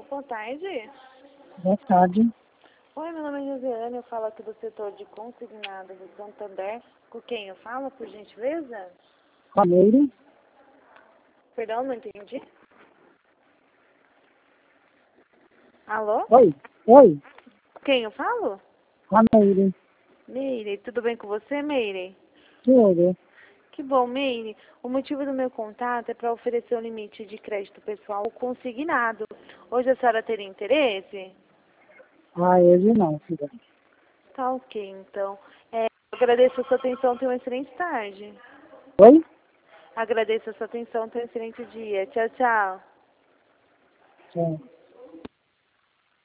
Alô, boa tarde. Boa tarde. Oi, meu nome é Josiane, eu falo aqui do setor de consignado do Santander. Com quem eu falo, por gentileza? Rameiro. Perdão, não entendi. Alô? Oi. Oi. Quem eu falo? Rameiro. Meire, tudo bem com você, Meire? Tudo. Que bom, Meire. O motivo do meu contato é para oferecer um limite de crédito pessoal consignado. Hoje a senhora teria interesse? Hoje não, filha. Tá ok, então. Eu agradeço a sua atenção, tenha uma excelente tarde. Oi? Agradeço a sua atenção, tenha um excelente dia. Tchau, tchau. Sim.